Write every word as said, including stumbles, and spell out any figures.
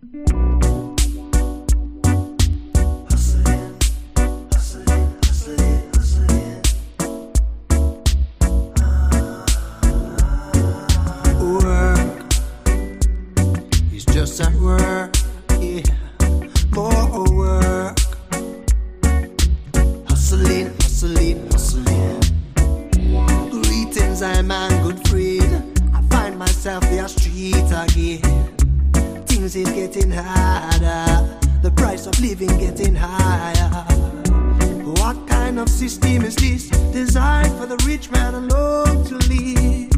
At work, yeah, more work. Hustling, hustling, hustling. Greetings, I'm a good friend. I find myself in the street again. Things is getting harder. The price of living getting higher. What kind of system is this? Designed for the rich man alone to live.